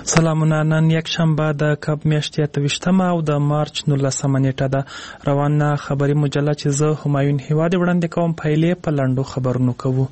سلامونه. نن یک شنبه د کب میاشتې 28 او د مارچ 19 نیټه ده. روانه خبری مجله چې زه همایون هیواد وړاندې کوم پایلې په لنډو خبرونو کوو.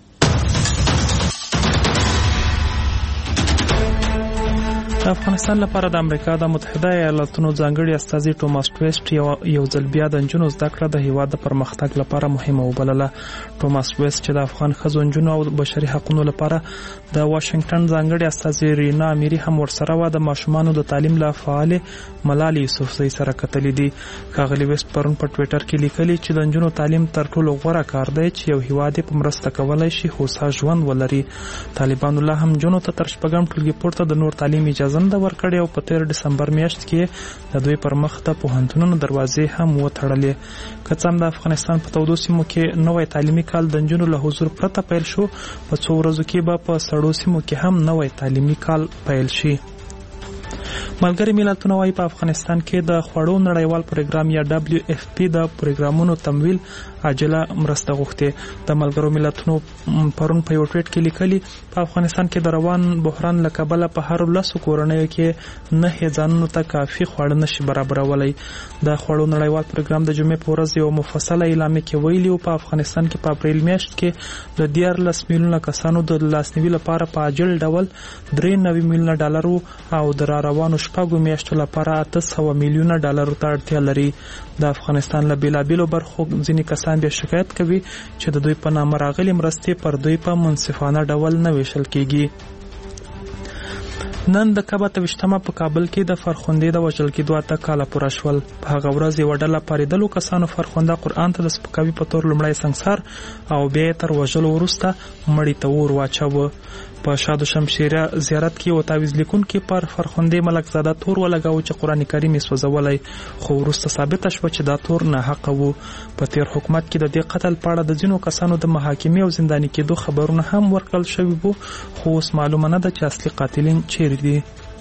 د افغانستان لپاره د امریکا د متحده ایالاتونو ځانګړي استازي ټوماس ویسټ یو ځل بیا د نجونو زده کړه د هیواد د پرمختګ لپاره مهمه وبلله. ټوماس ویسټ چې د افغان ښځو نجونو او بشري حقوقو لپاره د واشنگټن ځانګړي استازي رینا امیری هم ورسره و د ماشومانو د تعلیم له فعال ملال یوسفزۍ سره کتلې دي. ښاغلي ویسټ پرون په ټویټر کې لیکلي چې د نجونو تعلیم تر ټولو غوره کار دی چې یو هیواد په مرسته کولای شي هوسا ژوند ولري. طالبانو لا هم نجونو ته تر شپږم ټولګي پورته د نور تعلیم اجازه نه ورکړې او په 13 دسمبر میاشت کې د دوی پر مخ د پوهنتونونو دروازې هم وتړلې. که څه هم د افغانستان په تودو سیمو کې نوی تعلیمي کال د نجونو له حضور پرته پیل شو، په څو ورځو کې به په سړو سیمو کې هم نوی تعلیمي کال پیل شي. ملګري ملتونه وايي په افغانستان کې د خوړو نړیوال پروګرام یا WFP د پروګرامونو تمویل عاجله مرسته غوښتې. د ملګرو ملتونو پرون په یو ټویټ کې لیکلي په افغانستان کې د روان بحران له کبله په هر 10 کورنیو کې 9 ځانونو ته کافي خواړه نشي برابرولای. د خوړو نړیوال پروګرام د جمعې په ورځ یو مفصله اعلامیه کې ویلي او په افغانستان کې په اپریل میاشت کې د 14 میلیونه کسانو د لاسنیوي لپاره په عاجل ډول 93 میلیونه ډالر او د روانو شپږو میاشتو لپاره 800 میلیونه ډالر ته اړتیا لري. د افغانستان له بیلابیلو برخو ځینې کسان بیا شکایت کوي چې د دوی په نامه راغلي مرستې پر دوی په منصفانه ډول نه ویشل کیږي. نن د کبه 28 په کابل کې د فرخندې د وژل کېدو 8 کاله پوره شول. په هغه ورځ یو ډله پاریدلو کسانو فرخنده قرآن ته د سپکاوي په تور لومړی سنګسار او بیا تر وژلو وروسته مړی ته اور واچاوه. په شاد و شمشیره زیارت کې او تعویض لیکونکي پر فرخندې ملک زاده تور ولګاو چې قرآن کریم یې سوځولی، خو وروسته ثابته شوه چې دا تور ناحقه و. په تیر حکومت کې د دې قتل په اړه د ځینو کسانو د محاکمې او زنداني کېدو خبرونه هم ورکړل شوي وو، خو اوس معلومه نه ده چې اصلي قاتلین چیرې دي.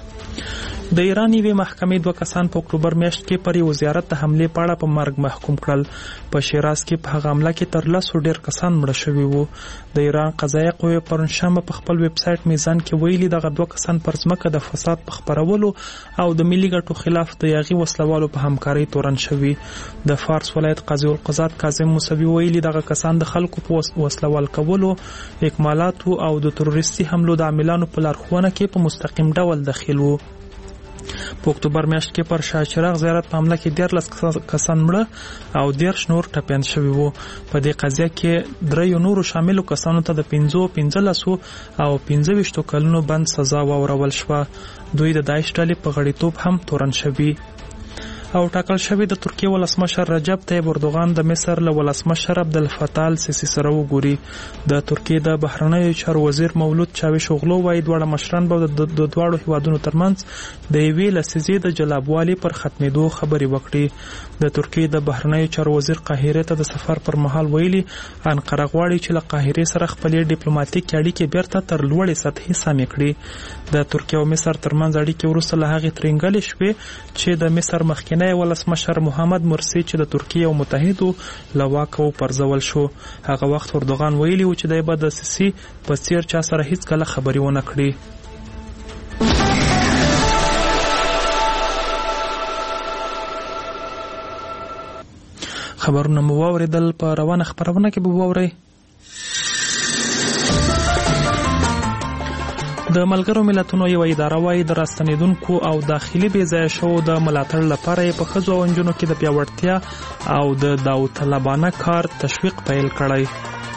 د ایران یوې محکمې 2 کسان په اکتوبر میاشت کې پر یو زیارت د حملې په اړه په مرګ محکوم کړل. په شیراز کې په هغه حمله کې تر 10 ډیر کسان مړه شوي وو. د ایران قضایه قوې پرون شنبه په خپل ویب سټ میزان کې ویلي دغه 2 کسان پر ځمکه د فساد په خپرولو او د ملي ګټو خلاف د یاغي وسلوالو په همکارۍ تورن شوي. د فارس ولایت قاضي القضات کاظم موسوي ویلي دغه کسان د خلکو په وسلوال کولو، اکمالاتو او د تروریستي حملو د عاملانو په لارښوونه کې په مستقیم ډول دخیل وو. په اکتوبر میاشت کې پر شاه چراغ زیارت په حمله کې 13 کسان مړه او 13 نور ټپیان شوي وو. په دې قضیه کې 3 نورو شاملو کسانو ته د 15 او 25 کلونو بند سزا واورول شوه. دوی د داعش ډلې په غړیتوب هم تورن شوي او ټاکل شوی د ترکیه ولسمشر رجب طیب اردوغان د مصر له ولسمشر عبدالفتاح السیسی سره وګوري. د ترکیه د بهرنیو چارو وزیر مولود چاوش اوغلو وايي دواړه مشران به د دواړو هیوادونو ترمنځ د یوې لسیزې د جلابوالي پر ختمېدو خبرې وکړي. د ترکیه د بهرنیو چارو وزیر قاهره ته د سفر پر مهال ویلي انقره غواړي چې له قاهره سره خپلې ډیپلوماټیک اړیکې بیرته تر لوړې سطحې سمې کړي. د ترکیه او مصر ترمنځ اړیکې وروسته له هغې ترنګلې شوې چې د مصر مخکینی ولسمشر محمد مرسی چې د ترکیه او متحدو له واکه پرځول شو. هغه وخت اردوغان ویلي و چې دی به د سیسي په څیر چا سره هیڅ کله خبرې ونه کړي. خبرونه مو واوریدل. په روانه خبرونه کې به واورئ د ملګرو ملتونو یو اداره وايي د راستنیدونکو او داخلي بې ځایه شوو د ملاتړ لپاره په ښځو او نجونو کې د پیاوړتیا او د داوطلبانه کار تشویق پیل کړی.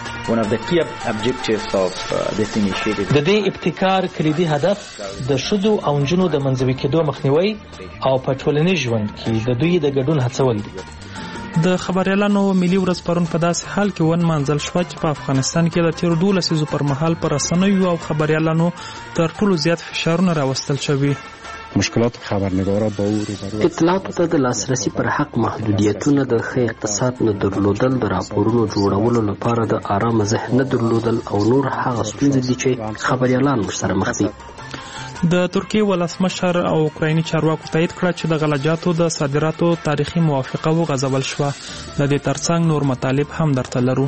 د دې ابتکار کلیدي هدف د ښځو او نجونو د منځوي کېدو مخنیوي او په ټولنیز ژوند کې د دوی د ګډون هڅول دي. د خبريالانو ملي ورځ پرون په داسې حال کې ونمانځل شوه چې په افغانستان کې د تیر 12 لسیزو پر مهال پر رسنیو او خبريالانو تر ټولو زیات فشارونه راوستل شوي. مشکلات خبرنگارا با او اطلاعاتو ته د لاسرسي پر حق محدودیتونه، د ښه اقتصاد نه درلودل، د راپورونو جوړولو لپاره د آرام ذهن نه درلودل او نور هغه ستونزې دي چې خبريالان ورسره مخ دي. د ترکیه ولسمشر او اوکرایني چارواکو تایید کړه چې د غلجاتو د صادراتو تاریخي موافقه وغځول شوه. د دې ترڅنګ نور مطالب هم درته لرو.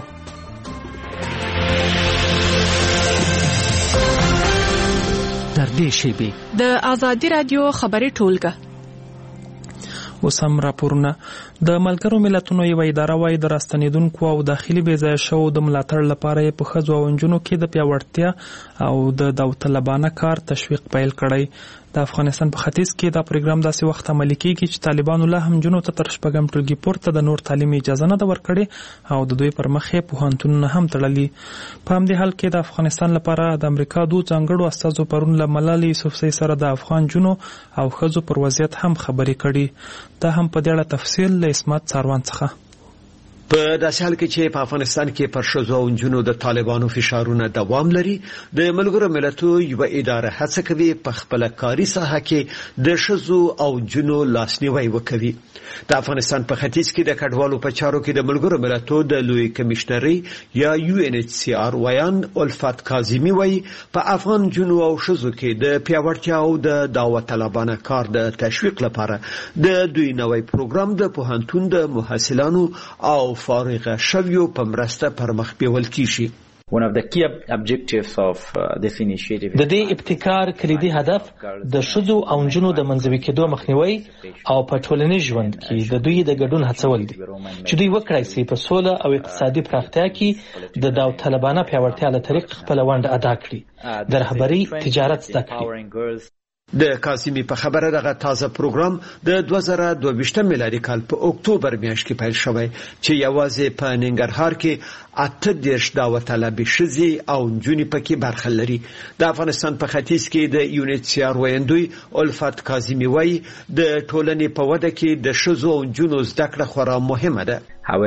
تر دې شیبې د آزادي رادیو خبري ټولګه. اوس هم راپورونه. د ملګرو ملتونو یوه اداره وايي د راستنېدونکو او داخلي بېځایه شوو د ملاتړ لپاره یې په ښځو او نجونو کې د پیاوړتیا او د داوطلبانه کار تشویق پیل کړی. د افغانستان په ختیځ کې دا پروګرام داسې وخت عملي کیږي چې طالبانو لا هم نجونو ته تر 6 ټولګي پورته د نور تعلیم اجازه نه ده ورکړې او د دوی پر مخ یې پوهنتونونه هم تړلي. په همدې حال کې د افغانستان لپاره د امریکا 2 ځانګړو استازو پرون له ملالۍ یوسفزۍ سره د افغان نجونو او ښځو پر وضعیت هم خبرې کړي. دا هم په دې اړه تفصیل له اسمت څاروان څخه. په داسې حال کې چې په افغانستان کې پر ښځو او نجونو د طالبانو فشارونه دوام لري، د ملګرو ملتونو یوه اداره هڅه کوي په خپله کاري ساحه کې د ښځو او نجونو لاسنیوی وکوي. د افغانستان په ختیځ کې د کډوالو په چارو کې د ملګرو ملتونو د لوی کمشنري یا UNHCR ویان الفت کاظمي وایي په افغان نجونو او ښځو کې د پیاوړتیا او د داوطلبانه کار د تشویق لپاره د دوی نوی پروګرام د پوهنتون د محصلانو او فارغه شویو په مرسته پر مخ بیول کیږي. د دې ابتکار کلیدي هدف د ښځو او نجونو د منځوي کېدو مخنیوي او په ټولنیز ژوند کې د دوی د ګډون هڅول دي چې دوی وکړای شي په سوله او اقتصادي پراختیا کې د داوطلبانه پیاوړتیا له طریق خپل ونډه ادا کړي، د رهبري تجارت زده کړي. د کاظمي په خبره دغه تازه پروګرام د 2022 میلادي کال په اکتوبر میاشت کې پیل شوی چې یوازې په ننګرهار کې 38 داوطلبې ښځې او نجونې پکې برخه لري. د افغانستان په ختیځ کې د UNHCR ویاندوی الفت کاظمي وایي د ټولنې په وده کې د ښځو او نجونو زده کړه خورا مهمه ده.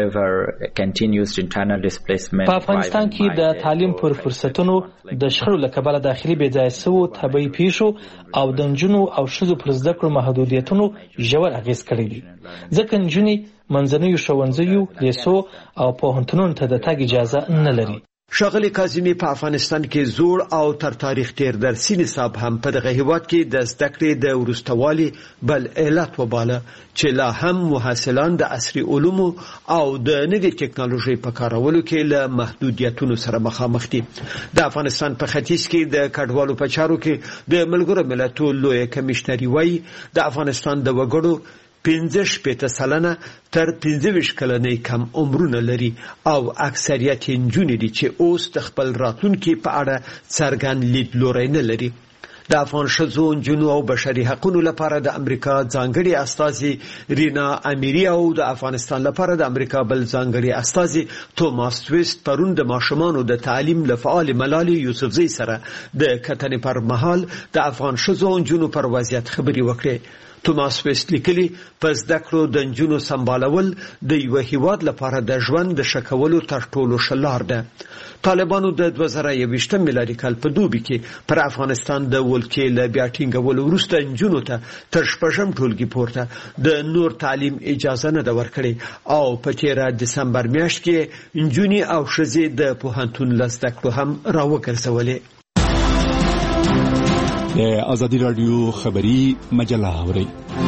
په افغانستان کې د تعلیم پر فرصتونو د شخړو له کبله داخلي بېځایه شوو طبیعي پیښو او د نجونو او ښځو پر زده کړو محدودیتونو ژور اغېز کړی دی، ځکه نجونې منځنیو ښوونځیو، لیسو او پوهنتونونو ته د تګ اجازه نه لري. ښاغلي کاظمي په افغانستان کې زوړ او تر تاریخ تیر درسي نصاب هم په دغه هیواد کې د زده کړې د وروستوالي بل علت وباله چې لا هم محصلان د عصري علومو او د نوې ټکنالوژۍ په کارولو کې له محدودیتونو سره مخامخ دي. د افغانستان په ختیځ کې د کډوالو په چارو کې د ملګرو ملتونو لوی کمشنري وایي د افغانستان د وګړو 15% تر 25 کلنۍ کم عمرونه لري او اکثریت نجونې دي چې اوس د خپل راتلونکي په اړه څرګند لیدلوری نه لري. د افغان ښځو، نجونو او بشري حقوقو لپاره د امریکا ځانګړي استازي رینا امیری او د افغانستان لپاره د امریکا بل ځانګړي استازي توماس ویست پرون د ماشومانو د تعلیم له فعال ملالۍ یوسفزۍ سره د کتنې پر مهال د افغان ښځو او نجونو پر وضعیت خبرې وکړې. توماس ویست لیکلي په زده کړو د نجونو سمبالول د یو هیواد لپاره د ژوند د ښه کولو تر ټولو ښه لار ده. طالبانو د 2021 میلادي کال په دوبي کې پر افغانستان د ولکې له بیا ټینګولو وروسته نجونو ته تر 6 ټولګي پورته د نور تعلیم اجازه نه ده ورکړې او په 13 دسمبر میاشت کې نجونې او ښځې د پوهنتون له زده کړو هم راوګرځولې. د آزادي رادیو خبري مجله اورئ.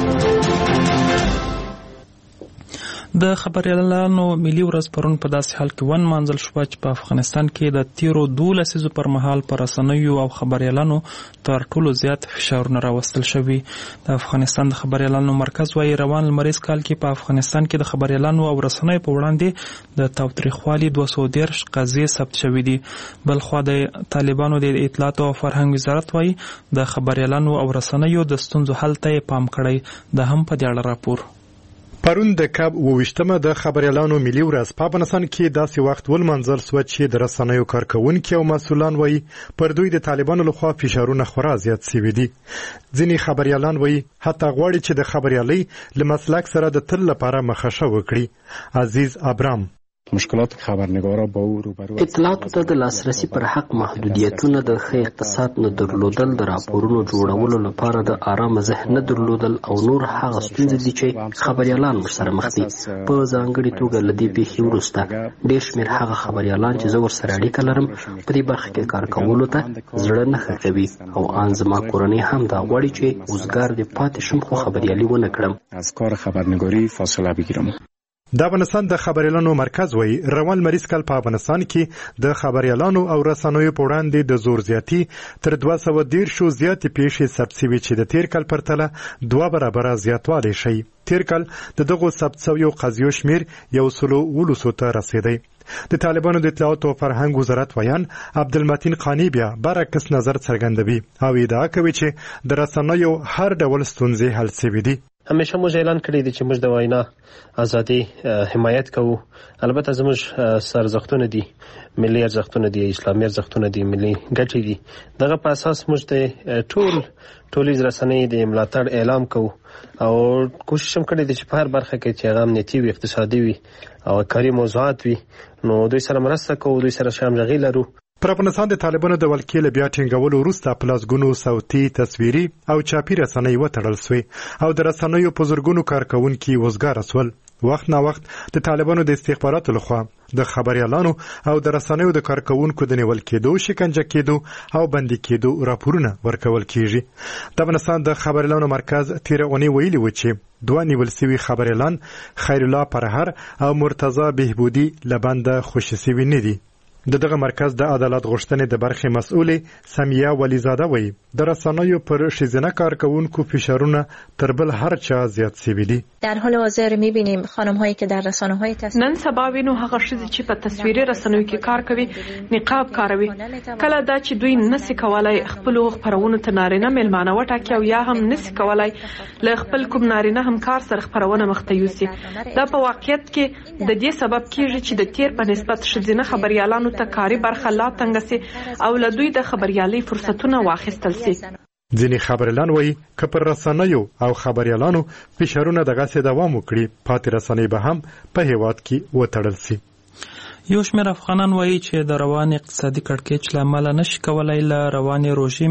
د خبریالانو ملي ورځ پرون په داسې حال کې ونمانځل شوه چې په افغانستان کې د تیرو 12 لسیزو پر مهال پر رسنیو او خبریالانو تر ټولو زیات فشارونه راوستل شوي. د افغانستان د خبریالانو مرکز وايي روان لمریز کال کې په افغانستان کې د خبریالانو او رسنیو په وړاندې د تاوتریخوالي 213 قضیې ثبت شوي دي. بلخوا د طالبانو د اطلاعات او فرهنګ وزارت وايي د خبریالانو او رسنیو د ستونزو حل ته پام کړی. د هم په دې اړه راپور. پرون د کب 28مه د خبریالانو ملي ورځ په افغانستان کې داسې وخت ولمانځل شو چې د رسنیو کارکونکي او مسؤلان وایي پر دوی د طالبانو لخوا فشارونه خورا زیات شوي دي. ځینې خبریالان وایي حتی غواړي چې د خبریالۍ له مسلک سره د تل لپاره مخه وکړي. عزیز ابرام مشکلات خبرنگارا با او روبرو اطلاعاتو ته د لاسرسي پر حق محدودیتونه، د ښه اقتصاد نه درلودل، د راپورونو جوړولو لپاره د آرام ذهن نه درلودل او نور هغه ستونزې دي چې خبریالان ورسره مخ دي. په ځانګړې توګه له دې پیښې وروسته ډېر شمېر هغه خبریالان چې زه ورسره اړیکه لرم په دې برخه کې کار کولو ته زړه نه ښه کوي او ان زما کورنۍ هم دا غواړي چې اوزګار دې پاتې شم خو خبریالي ونه کړم. از کار خبرنگاری فاصله بگیرم. د افغانستان د خبريالانو مرکز وایي روان لمریز کال په افغانستان کې د خبريالانو او رسنیو په وړاندې د زور زیاتی تر 210 زیاتې پیښې ثبت شوې چې د تیر کال پرتله 2 برابره زیاتوالی شي. تیر کال د دغو ثبت شویو قضیو شمیر 119 ته رسیدی. د طالبانو د اطلاعات او فرهنګ وزارت ویان عبدالمتین قانی بیا برعکس نظر څرګندوي او ادعا کوي چې د رسنیو هر ډول ستونزې حل شوې دي. همیشه موږ اعلان کړی دی چې موږ د وینا ازادي حمایت کوو. البته زموږ سرزښتونه دي، ملي ارزښتونه دي، اسلامي ارزښتونه دي، ملي ګټې دي. دغه په اساس موږ د ټولیز رسنۍ د ملاتړ اعلان کوو او کوشش هم کړی دی چې په هر برخه کې چې هغه امنیتي وي، اقتصادي وي او کاري موضوعات وي، نو دوی سره مرسته کوو، دوی سره همغږي لرو. پر افغانستان د طالبانو د ولکې له بیا ټینګولو وروسته په لسګونو صوتي، تصویري او چاپي رسنۍ وتړل سوې او د رسنیو په زرګونو کارکوونکي وزګاره سول. وخت نا وخت د طالبانو د استخباراتو لخوا د خبريالانو او د رسنیو د کارکوونکو د نیول کېدو، شکنجه کېدو او بندي کېدو راپورونه ورکول کیږي. د افغانستان د خبريالانو مرکز تیر اونۍ ویلي و چې 2 نیول شوي خبريالان خیر الله پرهر او مرتضی بهبودی لبنده خوشي شوي نه دي. دغه مرکز د عدالت غوښتنې د برخې مسؤلې سمیه ولیزاده وایي د رسنیو پر ښځینه کارکوونکو فشارونه تر بل هر چا زیات شوي دي. در حال حاضر می‌بینیم خانم‌هایی که در رسانه‌های نن سبا وینو هغه ښځې چې په تصویري رسنیو کې کار کوي نقاب کاروي. کله دا چې دوی نسي کولای خپل خبرونه ته نارینه ملمانه وټاکي او یا هم نسي کولای له خپل کوم نارینه همکار سره خبرونه مخته یوسي. دا په واقعیت کې د دې سبب کیږي چې د تیر په نسبت ښځینه خبريالانو ته کاري برخه لا تنګ سي او له دوی د خبريالۍ فرصتونه واخیستل سي. ځینې خبريالان وایي که پر رسنیو او خبريالانو فشارونه دغسې دوام وکړي پاتې رسنۍ به هم په هیواد کې وتړل سي. یو شمېر افغانان وایي چې د روان اقتصادي کړکېچ له امله نشي کولای له روانې روژې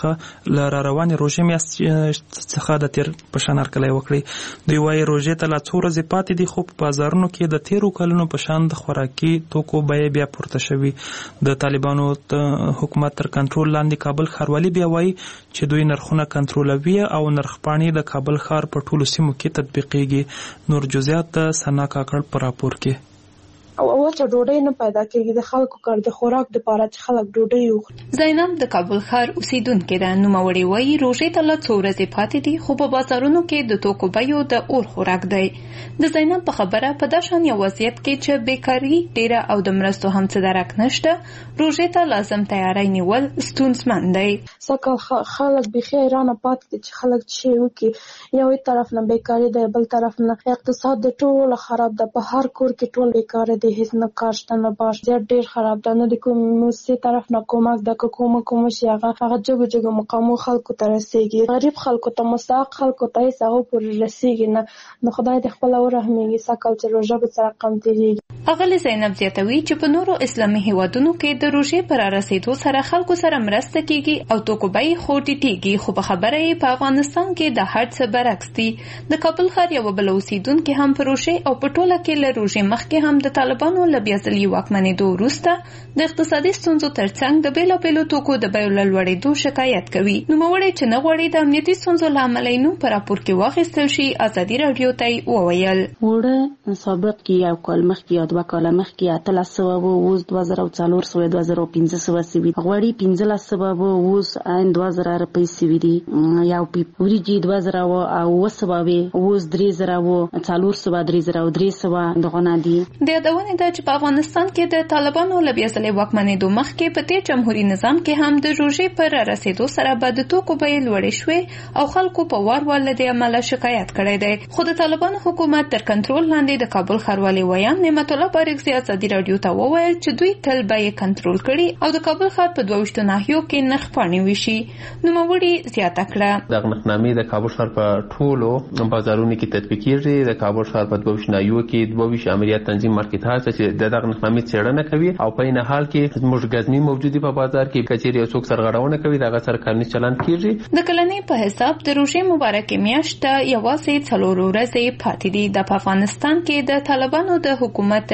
میاشتې څخه د تیر په شان هرکلی وکړي. دوی وایي روژې ته لا څو ورځې پاتې دي، خو په بازارونو کې د تیرو کلونو په شان د خوراکي توکو بیې بیا پورته شوي. د طالبانو حکومت تر کنټرول لاندې کابل ښاروالي بیا وایي چې دوی نرخونه کنټرولوي او نرخپاڼې د کابل ښار په ټولو سیمو کې تطبیقیږي. نور جزئیات د ثنا کاکړ په راپور کې. او چې ډوډۍ نه پیدا کېږي د خلکو کار د خوراک لپاره چې خلک ډوډۍ وخوري. زینب د کابل ښار اوسیدونکې ده. نوموړې وایي روژې ته لا څو ورځې پاتې دي، خو په بازارونو کې د توکو بیو د اور خوراک دی. د زینب په خبره په دا شان یو وضعیت کې چې بیکاري ډیره او د مرستو هم څه درک نشته، روژې ته لازم تیاری نیول ستونزمن دی. سکه خلک بيخي ایران پاتې دي چې خلک شي وکي، یو طرف نه بیکاري ده، بل طرف نه اقتصاد د ټول خراب ده. په هر کور کې ټول بیکار دي، هیڅ نه کار شته، نه باش ډیر خراب ده. نه د کوم سی طرف نه کومک د کوم شي هغه جګو مقامو خلکو ته رسیږي. غریب خلکو ته، مستحق خلکو ته هیڅ هغه پورې رسیږي نه. نو خدای دې خپل ورحمېږي سکه چې روژه به سره کم تیریږي. اغلی زینب زیاتوي چې په نورو اسلامي هیوادونو کې د روژې پر رسیدو سره خلکو سره مرسته کیږي او توکو بیې خو ټیټیږي، خو په خبره یې په افغانستان کې د هر څه برعکس دي. د کابل ښار یو بل اوسیدونکي هم په روژې او په ټوله کې له روژې مخکې هم د طالبانو له بیا ځلي واکمنېدو وروسته د اقتصادي ستونزو ترڅنګ د بېلابېلو توکو د بیو له لوړېدو شکایت کوي. نوموړی چې نه غواړي د امنیتي ستونزو له امله یې نوم په راپور کې واخیستل شي، ازادي راډیو ته یې وویل وړه سابق کې یو کال مخکې یا 2 کاله مخکې 1300 و، اوس 2400 2500 سوي، غوړي 1500 و، اوس 2000 روپۍ سوي دي. یو وریجې 2000 و او 900 و، اوس 3000 و، 400 3000 او 300 دغه نه دي. د یادونې ده چې په افغانستان کې د طالبانو له بیا ځلي واکمنېدو مخکې په تیر جمهوریت نظام کې هم د روژې پر رسیدو سره به د توکو بیې لوړې شوې او خلکو په وار له دې امله شکایت کړی دی. خو د طالبانو حکومت تر کنټرول لاندې د کابل ښاروالي ویان نعمت الله بارکزي ازادي راډیو ته وویل چې دوی تل بیې کنټرول کړي او د کابل ښار په 22 ناحیو کې نرخپاڼې ویشي. نوموړي زیاته کړه دغه نرخنامې د کابل ښار په ټولو بازارونو کې تطبیقیږي. د کابل ښار په 22 ناحیو کې 22 امریت تنظیم مارکیټ هاوس چې دغه نرخنامې څېړنه کوي او په این حال کې زموږ غزنی موجودي په بازار کې کچېری او څوک سرغړونه کوي دغه سره قانوني چلن کیږي. د کلنۍ په حساب د روژې مبارکې میاشت یوازې 4 ورځې پاتې دي. د افغانستان کې د طالبانو د حکومت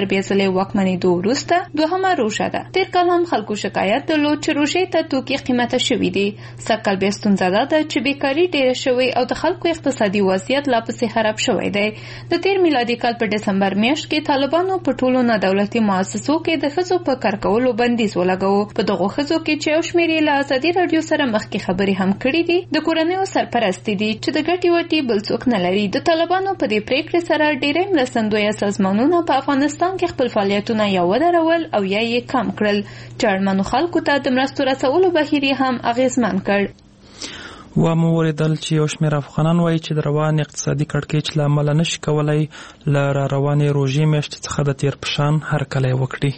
تر بیا ځلې واکمنېدو وروسته دوهمه روژه ده. تېر کال هم خلکو شکایت درلود چې روژې ته توکي قیمته شوي دي. سږکال بیا ستونزه دا ده چې بیکاري ډېره شوې او د خلکو اقتصادي وضعیت لا پسې خراب شوی دی. د تېر میلادي کال په ډسمبر میاشت کې طالبانو په ټولو نادولتي مؤسسو کې د ښځو په کار کولو بندیز ولګاوه. په دغو ښځو کې چې یو شمېر یې له ازادي راډیو سره مخکې خبرې هم کړي دي، د کورنیو سرپرستې دي چې د ګټې وټې بل څوک نه لري. د طالبانو په دې پریکړې سره ډېری مرستندویه سازمانونه په افغانستان کې خپل فعالیتونه یا ودرول او یا یې کم کړل چې اړمنو خلکو ته د مرستو رسولو بهیر یې هم اغېزمن کړ. ومو ولیدل چې یو شمېر افغانان وایي چې د روان اقتصادي کړکېچ له امله نشي کولی له راروانې روژې میاشتې څخه د تېر په شان هرکلی وکړي.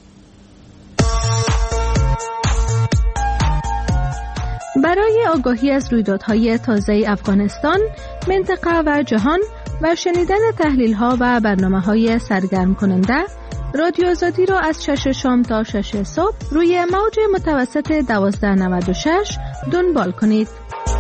برای آگاهی از رویدادهای تازه افغانستان، منطقه و جهان و شنیدن تحلیل‌ها و برنامه‌های سرگرم کننده، رادیو آزادی را از 6 شام تا 6 صبح روی موج متوسط 1296 دنبال کنید.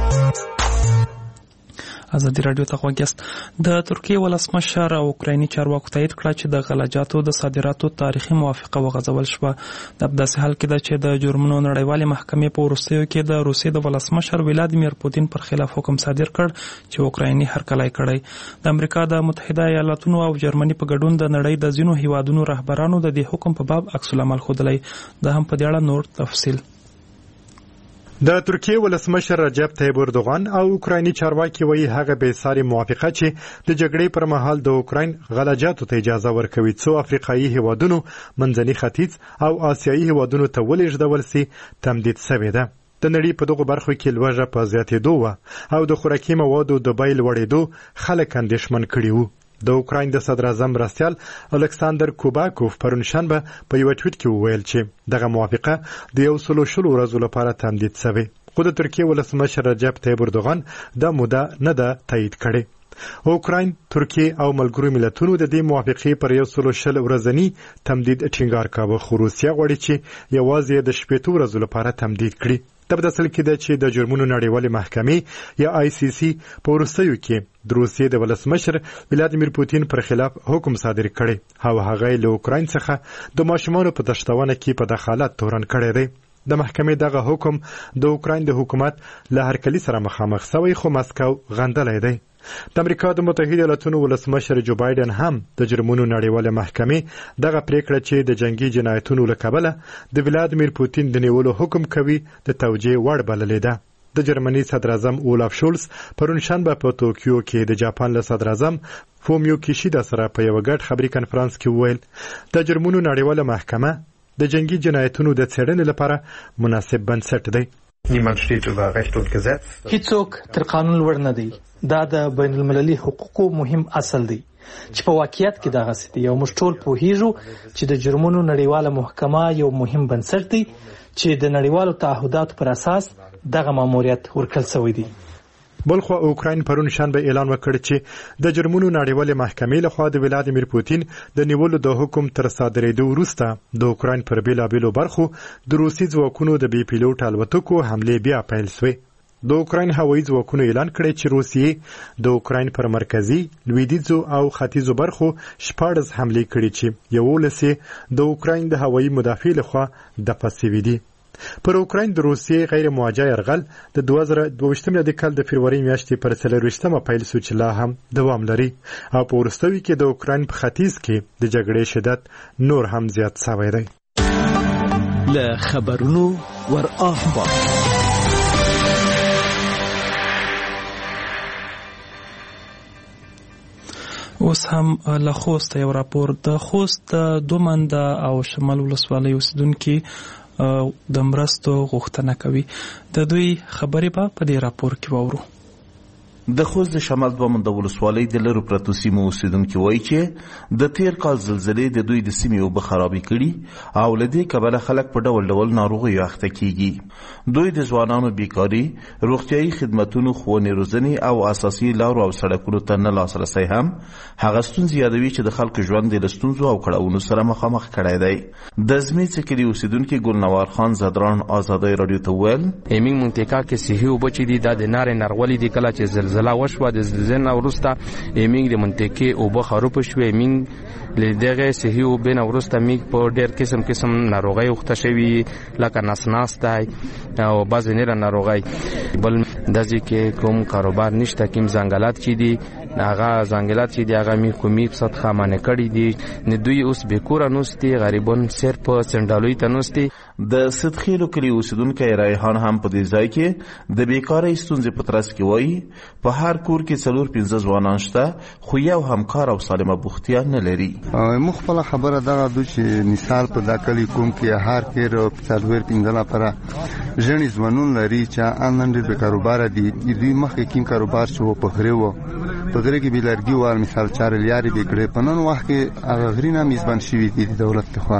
ازادي راډیو ته غوږ یاست. د ترکیې ولسمشر او اوکرایني چارواکو تایید کړه چې د غلجاتو د صادراتو تاریخي موافقه وغځول شوه. دا په داسې حال کې ده چې د جرمونو نړیوالې محکمې په وروستیو کې د روسیې د ولسمشر ولادیمیر پوتین پر خلاف حکم صادر کړ چې اوکرایني هرکلی کړی. د امریکا د متحده ایالاتونو او جرمني په ګډون د نړۍ د ځینو هیوادونو رهبرانو د دې حکم په باب عکس العمل ښودلی. دا هم په دې اړه نور تفصیل. د ترکیې ولسمشر رجب طیب اردوغان او اوکرایني چارواکي وایي هغه بې ساري موافقه چې د جګړې پر مهال د اوکراین غلجاتو ته اجازه ورکوي څو افریقایي هیوادونو، منځني ختیځ او آسیایي هیوادونو ته ولېږدول سي تمدید شوې ده. د نړۍ په دغو برخو کې لوږه په زیاتېدو وه او د خوراکي موادو د بیې لوړېدو خلک اندېښمن کړي وو. د اوکراین د صدر اعظم مرستیال الکساندر کوباکوف پرون شنبه په یو ټویټ کې وویل چې دغه موافقه د 120 ورځو لپاره تمدید شوې، خو د ترکیې ولسمشر رجب طیب اردوغان دا موده نه ده تایید کړې. اوکراین، ترکیه او ملګرو ملتونو د دې موافقې پر 120 ورځنی تمدید ټینګار کاوه، خو روسیه غواړي چې یوازې د 80 ورځو لپاره تمدید کړي. د بدسل کې ده چې د جرمونو نړیوالې محکمې یا ICC په وروستیو کې د روسیې د ولسمشر ولادیمیر پوتین پر خلاف حکم صادر کړي او هغه له اوکراین څخه د ماشومانو په تشتونه کې په دخالت تورن کړی دی. د محکمې دغه حکم د اوکراین د حکومت له هرکلي سره مخامخ شوی، خو مسکو غندلی دی. د امریکا د متحده ایالاتونو ولسمشر جو بایدن هم د جرمونو نړیواله محکمې دغه پریکړه چې د جنگي جنایتونو له کبله د ولادیمیر پوتین د نیولو حکم کوي د توجیه وړ بللې ده. د جرمني صدر اعظم اولاف شولز پرون شنبه په توکیو کې د جاپان له صدر اعظم فومیو کیشیدا سره په یو ګډ خبري کنفرانس کې وویل د جرمونو نړیواله محکمه د جنگي جنایتونو د څېړنې لپاره مناسب بنسټ دی. هیڅوک تر قانون لوړ نه دی. دا د بین المللي حقوقو مهم اصل دی چې په واقعیت کې دغه ستې یو موږ ټول پوهیږو چې د جرمونو نړیواله محکمه یو مهم بنسټ دی چې د نړیوالو تعهداتو پر اساس دغه ماموریت ورکړل شوی دی. بلخو اوکراین پرون شنبه اعلان وکړ چې د جرمونو نړیوالې محکمې لخوا د ولادیمیر پوتین د نیولو د حکم تر صادرېدو وروسته د اوکراین پر بیلابیلو برخو د روسي ځواکونو د بې پیلوټ الوتکو حملې بیا پیل شوې. د اوکراین هوایي ځواکونو اعلان کړی چې روسیې د اوکراین پر مرکزي، لویدیځو او ختیځو برخو 14 حملې کړې چې 11 د اوکراین د هوایي مدافع لخوا دفع شوې دي. پر اوکراین د روسیې غیر موجه یرغل د 2022 کال د فروری میاشتې پر 24 پیل شو چې لا هم دوام لري او په وروستیو کې د اوکراین په ختیځ کې د جګړې شدت نور هم زیات شوی دی. له خبرونو ور اخبار اوس هم له خوست یو راپور. د خوست دومند او شمال ولسوالۍ اوسیدونکي د مرستو غوښتنه کوي. د دوی خبرې به په دې راپور کې واورو. د خوست د شمال دومند ولسوالۍ د لرو پرتو سیمو اوسیدونکي وایي چې د تیر کال زلزلې د دوی د سیمې اوبه خرابې کړي او له دې کبله خلک په ډول ډول ناروغیو اخته کیږي. دوی د ځوانانو بیکاري، روغتیايي خدمتونو، ښوونې روزنې او اساسي لارو او سړکونو ته نه لاسرسی هم هغه ستونزې یادوي چې د خلکو ژوند د ستونزو او کړاوونو سره مخامخ کړی دی. د زمیڅ کلي اوسیدونکي ګلنوار خان زدران ازادۍ راډیو ته وویل همین منطقه کې صحي اوبه چې دي دا د نارې نرولې دي کله چې زلزلې زلزله وشوه. د زلزلې نه وروسته میږ د منطقې اوبه خراب شوې. میږ له دغه صحي اوبه نه وروسته میږ په ډېر قسم ناروغۍ وخته شوي لکه نسناستای او بعضې نوره ناروغۍ. بل داسې کې کوم کاروبار نشته، کوم ځنګلات چې دي هغه میږ صد خامانه کړي دي. نه دوی اوس بېکوره نوستي، غریبان صرف په سنډالوي ته نوستي. د صدخیلو کلي اوسیدونکی ریحان هم په دې ځای کې د بیکارۍ ستونزې په ترڅ کې وایي په هر کور کې 4-5 ځوانان شته، خو یو همکار او سالمه بوختیا نه لري. موږ خپله خبره دغه ده چې مثال په دا کلي کوم کې هر کور 4-5 نفره ژڼې ځوانون لري چې نن ډېر بې کاروباره دي. دوی مخکې کوم کاروبار چې و په غرې و په غرې کې بې لرګي وال مثال چارې لیارې بې کړې. په نن وخت کې هغه غرونه میزبان شوي دي د دولت لخوا.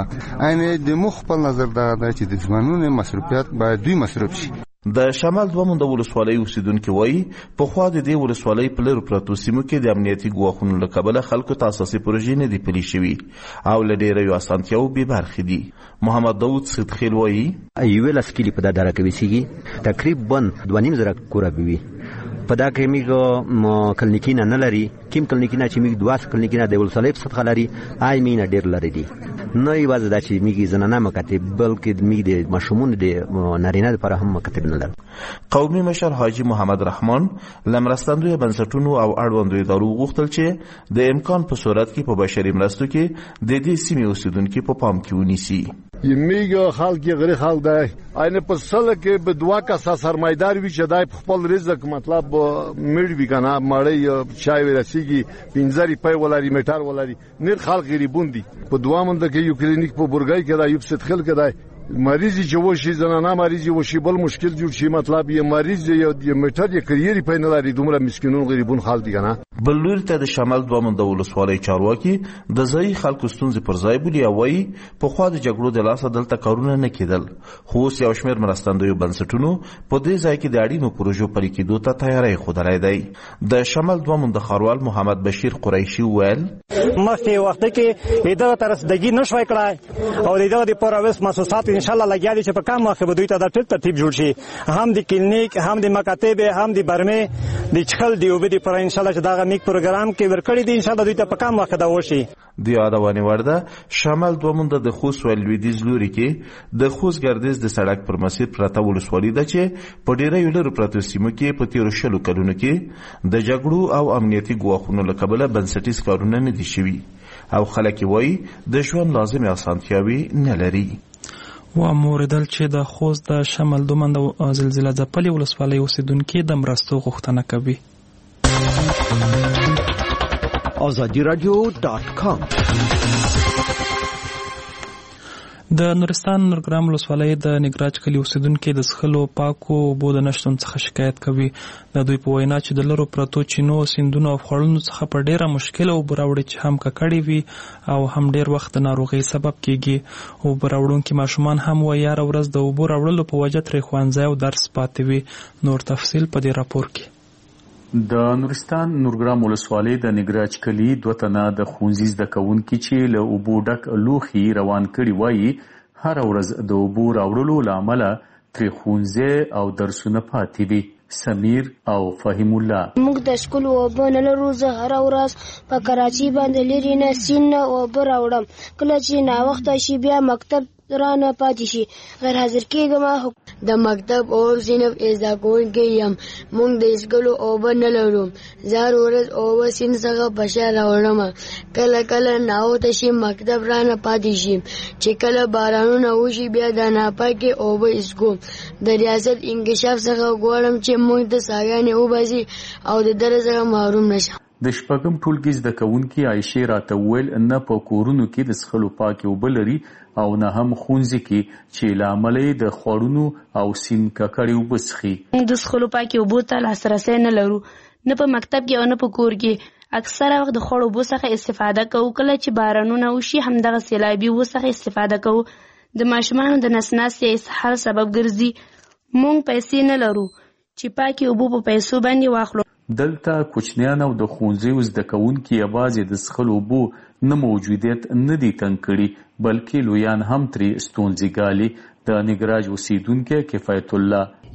د موږ خپل نظر دغه ده چې د ځوانونو مصروفیت باید دوی مصروف شي. د شمال دوه منده ولسوالۍ اوسیدونکي وایي پخوا د دې ولسوالۍ په لرو پرتو سیمو کې د امنیتي ګواښونو له کبله خلکو ته اساسي پروژې نه دي پلي شوي او له ډېرو اسانتیاوو بې برخې دي. محمد داود صدخیل وایي 11 کلي په دا دره کې وسیږي، تقریبا 2.5 کوره به وي. په دا کې میږ کلینیکونه نه لري. کوم کلینیکونه چې میږ 2 کلینیکونه د ولسوالۍ په سطحه لري آی مینه ډېر لري دي. نه یوازې دا چې میږ زنانه مکاتب بلکې میږ د ماشومانو د نارینه لپاره هم مکاتب نه لري. قومي مشر حاجي محمد رحمان له مرستندویه بنسټونو او اړوندو ادارو غوښتل چې د امکان په صورت کې په بشري مرستو کې د دې سیمې اوسیدونکي په پام کې ونیسي. میږ خلک غری خلک دی اینه په سله کې به 2 کسه سرمایدار وي چې دای خپل رزق مطلب مړ وي کنه مړی چای ورسیږي 15 روپۍ ولري میټر ولري. نیر خلک غریبون دي. په دوه منده کې یو کلینیک په برګای کې دا یو صدخل کې دی مریضی چې وشي زنانه مریضی وشي بل مشکل جوړ شي مطلب یې مریض یو میټر یې کریری په نه لري. دومره مسکینون غریبون خلک دي کنه. بل لوري ته د شمال دوه منده ولسوالۍ چارواکي د ځای خلکو ستونزې پر ځای بولي او وایي پخوا د جګړو د لاسه دلته کارونه نه کېدل، خو اوس یو شمېر مرستندویو بنسټونو په دې ځای کې د اړینو پروژو پلي کېدو ته تیاری ښودلی دی. د شمال دوه منده ښاروال محمد بشیر قریشي وویل مخکې وخت کې دغه ته رسیدګي نه شوی کړای او دغه د پراویس مؤسسات ان شاء الله لګیا دي چې په کم وخت به دوی ته د ټول ترتیب جوړ شي، هم د کلینیک هم د مکاتب هم د برمه د چخل دی او به پر ان شاء الله چې دا میک پروګرام کې ورکړی دي ان شاء الله دوی ته په کم وخت دا وشي. د یادونه ورده شمال دوه منده د خوست ول لویدیځ لوري کې د خوست ګردیز د سړک پر مسیر پرته ولسوالۍ ده چې په ډیرې لرو پرته سیمو کې په تیر شلو کلونو کې د جګړو او امنیتي ګواښونو له کبله بنسټیز کارونه نه دي شوي او خلک وایي د ژوند لازمي اسانتیاوي نه لري. و موردل چې د خوست د شمال دوه منده زلزله ځپلې ولسوالۍ اوسیدونکي د مرستو غوښتنه کوي. azadiradio.com د نورستان نورګرام ولسوالۍ د نګراج کلي اوسیدونکي د څښلو پاکو اوبو د نشتون څخه شکایت کوي. د دوی په وینا چې د لرو پرتو چینو سیندونو او خوړونو څخه په ډیره مشکله اوبه راوړي چې هم ککړې وي او هم ډیر وخت د ناروغۍ سبب کیږي. اوبه راوړونکي ماشومان هم وایي هره ورځ د اوبو راوړلو په وجه ترې ښوونځی او درس پاتې وي. نور تفصیل په دې راپور کې. د نورستان نورګرام ولسوالۍ د نګراج کلي 2 تنه د ښوونځي زده کوونکي چې له اوبو ډک لوښي روان کړي وایي هره ورځ د اوبو راوړلو له امله ترې ښوونځی او درسونه پاتې دي. سمیر او فهیم الله موږ د سکول اوبه نه لرو. زه هره ورځ په کراچۍ باندې لرې نه سیند نه اوبه راوړم. کله چې ناوخته شي بیا مکتب رانه پاتې شي غیر حاضر کېږم. د مکتب اور صنف زده کوونکی یم. موږ د سکولو اوبه نه لرو. زه هر ورځ اوبه سیند څخه په شا راوړم. کله کله ناوخته شي مکتب رانه پاتې شي. چې کله بارانونه وشي بیا د ناپاکې اوبه اسکو. د ریاست انکشاف څخه غواړم چې موږ د څاګانې وباسي او د درس څخه محروم نشو. د شپږم ټولګي زده کوونکي عایشې راته وویل نه په کورونو کې د څښلو پاکې اوبه لري او نه هم ښوونځي کې چې له امله یې د خوړونو او سیند ککړې اوبه څښي. د څښلو پاکې اوبو ته لاسرسی نه لرو، نه په مکتب کې او نه په کور کې. اکثره وخت د خوړو اوبو څخه استفاده کوو. کله چې بارانونه وشي همدغه سیلابي اوبو څخه استفاده کوو. د ماشومانو د نس ناستې اسهال سبب ګرځي. موږ پیسې نه لرو چې پاکې اوبو په پیسو باندې واخلو. دلته کوچنیان او د ښوونځیو زده کوونکي یوازې د څښلو اوبو نه موجودیت نه دي تنګ کړي بلکې لویان هم ترې ستونزې ګالي. د نګراج اوسیدونکی کفایت الله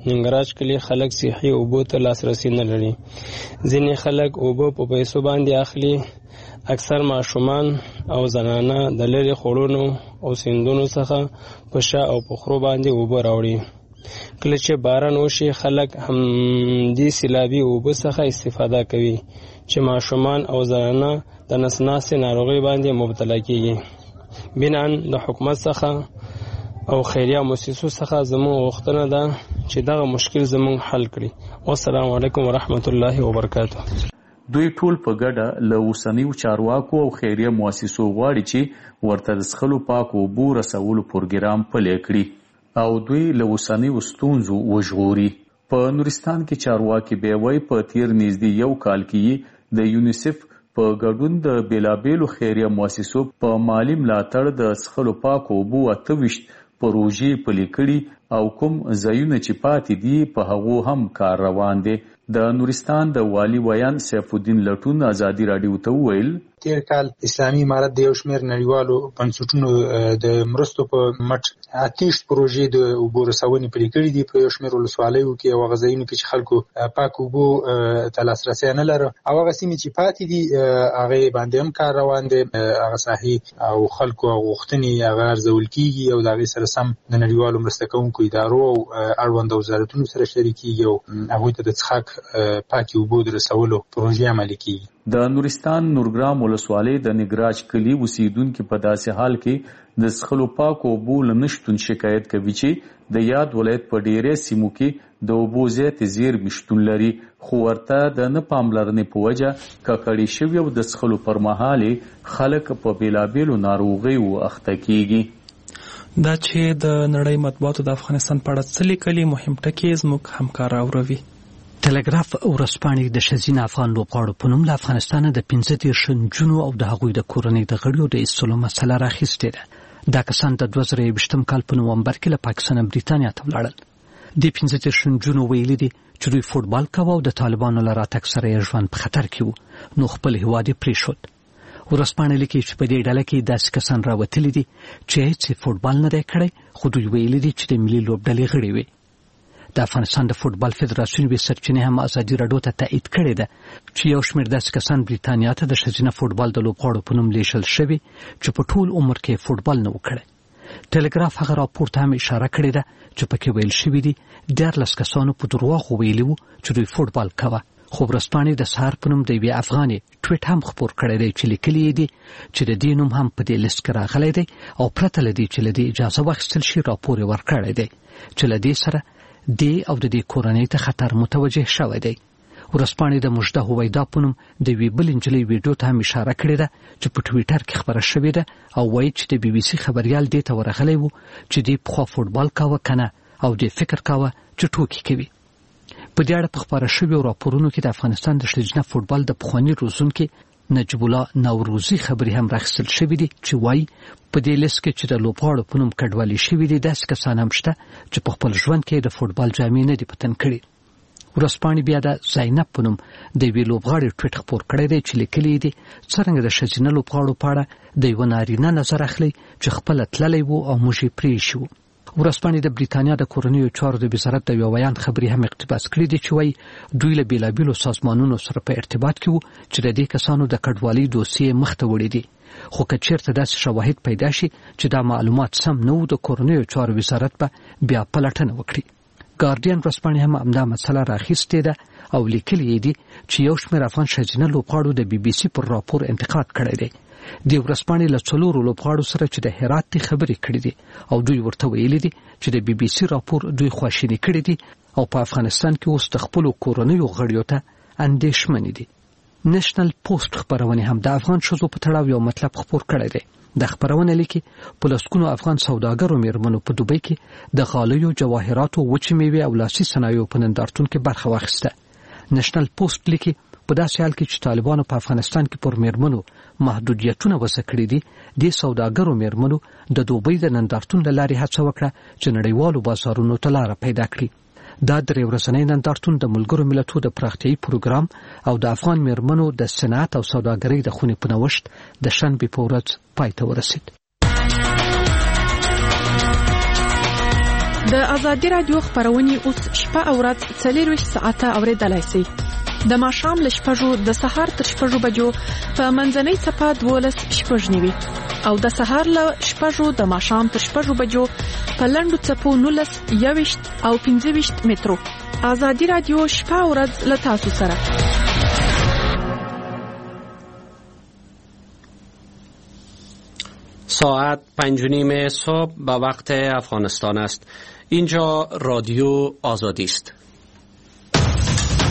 ننګرهار کلی خلک صحي اوبو ته لاسرسي نه لري. ځینې خلک اوبه په پیسو باندې اخلي. اکثر ماشومان او زنانه د لرې خوړونو او سیندونو څخه په شا او په خرو باندې اوبه راوړي. کله چې باران وشي خلک هم دې سیلابي اوبه څخه استفاده کوي چې ماشومان او زنانه د نسناسې ناروغۍ باندې مبتلا کیږي. بنان د حکومت څخه او خیریه مؤسسو څخه زموږ غوښتنه ده چې دغه مشکل زموږ حل کړي. والسلام علیکم ورحمت الله وبرکاته. دوی ټول په ګډه له اوسنیو چارواکو او خیریه مؤسسو غواړي چې ورته د څښلو پاکو اوبو رسولو پروګرام پلی کړي او دوی له اوسنیو ستونزو وژغوري. په نورستان کې چارواکي بیا وایي په تیر نږدې یو کال کې د یونیسف په ګډون د بیلابیلو خیریه مؤسسو په مالی ملاتړ د څښلو پاکو اوبو 28 پروژې پلي کړي او کوم ځایونه چې پاتې دي په هغو هم کار روان دی. د نورستان د والی ویان سیف الدین لټون ازادي رادیو ته وویل تیر کال اسلامي امارت د یو شمېر نړیوالو بنسټونو د مرستو په مټ 28 پروژې د اوبو رسونې پلي کړي دي په یو شمېر ولسوالیو کې او هغه ځایونو کې چې خلکو پاک اوبو ته لاسرسی نه لري او هغه سیمې چې پاتې دي هغه باندې هم کار روان دی. هغه ساحې او خلکو غوښتنې هغه ارزول کیږي او د هغې سره سم د نړیوالو مرسته کوونکو ادارو او اړوند وزارتونو سره شریکېږي او هغوی ته د څښاک پاکې اوبو د رسولو پروژې عملي کیږي. د نورستان نورګرام ولسوالۍ د نګراج کلي اوسیدونکو په داسې حال کې د څښلو پاکو اوبو له نشتون شکایت کوي چې د یاد ولایت په ډیرې سیمو کې د اوبو زیاتې زیرمې شتون لري خو ورته د نه پاملرنې په وجه ککړې شوي او د څښلو پر مهال خلک په بیلابیلو ناروغیو اخته کیږي. دا چې د نړۍ مطبوعاتو د افغانستان په اړه څه لیکلي مهم ټکي زموږ همکار اوروي. ټلګراف ورځپاڼې د ښځینه افغان لوبغاړو په نوم له افغانستانه د 15 نجونو او د هغوی د کورنۍ د غړیو د ایستلو مسله راخیستې ده. دا کسان د 2020 کال په نومبر کې له پاکستان برېټانیا ته ولاړل. د 15 نجونو ویلي دي چې دوی فوټبال کاوه او د طالبانو له راتګ سره یې ژوند په خطر کې و نو خپل هیواد یې پرېښود. ورځپاڼې لیکي چې په دې ډله کې داسې کسان راوتلي دي چې هیڅ فوټبال نه دی کړی خو دوی ویلي دي چې د ملي لوبډلې غړي وي. د افغانستان د فوټبال فدراسیون وی سرچینې هم ازادي راډیو ته تایید کړې ده چې یو شمېر داسې کسان برېټانیا ته د ښځینه فوټبال د لوبغاړو په نوم لیږل شوي چې په ټول عمر کې فوټبال نه و کړی. ټلګراف هغه راپور ته هم اشاره کړې ده چې پکې ویل شوي دي 14 کسانو په دروغو ویلي وو چې دوی فوټبال کوه. خو ورځپاڼې د سهار په نوم د یوې افغانې ټویټ هم خپور کړی دی چې لیکلي دي چې د دې نوم هم په دې لیست کې راغلی دی او پرته له دې چې له دې اجازه واخیستل شي راپور یې ورکړی دی چې له دې سره دی او د دې کورنۍ ته خطر متوجه شوی دی. ورځپاڼې د مجده هویدا په نوم د یوې بل نجلۍ ویډیو ته هم اشاره کړې ده چې په ټویټر کې خبره شوې ده او وایي چې د BBC خبریال دې ته ورغلی و چې دی پخوا فوټبال کاوه کنه او دې فکر کاوه چې ټوکې کوي. په دې اړه په خبره شویو راپورونو کې د افغانستان د ښځینه فوټبال د پخواني روزونکي نجیب الله نوروزي خبرې هم راخیستل شوې دي چې وایي په دې لیست کې چې د لوبغاړو په نوم کډوالي شوي دي داسې کسان هم شته چې په خپل ژوند کې د فوټبال جامې نه دي په تن کړي. ورځپاڼې بیا د زینب په نوم د یوې لوبغاړې ټویټ خپور کړی دی چې لیکلي دي څرنګه د ښځینه لوبغاړو په اړه د یوه نارینه نظر اخلي چې خپله تللی و او موږ یې پرېښي وو. ورځپاڼې د برېټانیا د کورنیو چارو د وزارت د یو ویان خبرې هم اقتباس کړي دي چې وایي دوی له بیلابیلو سازمانونو سره په ارتباط کې وو چې د دې کسانو د کډوالۍ دوسیې مخته وړي دي. خو که چېرته داسې شواهد پیدا شي چې دا معلومات سم نه وو د کورنیو چارو وزارت به بیا پلټنه وکړي. ګارډین ورځپاڼې هم همدا مسله راخیستې ده او لیکلي دي چې یو شمېر افغان ښځینه لوبغاړو د BBC پر راپور انتقاد کړی دی. د ورځپاڼې له 4 لوبغاړو سره چې د هرات ته خبرې کړې دي او دوی ورته ویلي دي چې د BBC راپور دوی خواشینی کړی دي او په افغانستان کې اوس د خپل کورنیو غړیو ته اندېښمن دي. نېشنل پوسټ خبرونه هم د افغان ښځو په تړاو یو مطلب خپور کړی دی. د خبرونه لیکي په لسګونو افغان سوداګرو میرمنو په دوبۍ کې د غالیو جواهراتو وچې میوې او لاسي صنایعو په نندارتون کې برخه واخیسته. نېشنل پوسټ لیکي په داسې حال کې چې طالبانو په افغانستان کې پر میرمنو محدودیتونه وضع کړي دي د سوداګرو میرمنو د دوبۍ د نندارتون له لارې هڅه وکړه چې نړیوالو بازارونو ته لاره پیدا کړي. دا درې ورځنی نندارتون د ملګرو ملتونو د پراختیایي پروګرام او د افغان میرمنو د صنعت او سوداګرۍ د خونې په نوښت د شنبې په ورځ پای ته ورسید. د آزادي رادیو خبرونه اوس شپه او ورځ 24 ساعته اوریدلای شئ. د ماښام له 6 د سهار تر 6 بجو په منځنۍ څپه 12:09 او د سهار له 6 د ماښام تر 6 بجو په لنډو څپو 19 او 15 مترو. آزادي رادیو شپه او ورځ له تاسو سره. ساعت 5:30 صبح به وقت افغانستان است. اینجا رادیو آزادی است.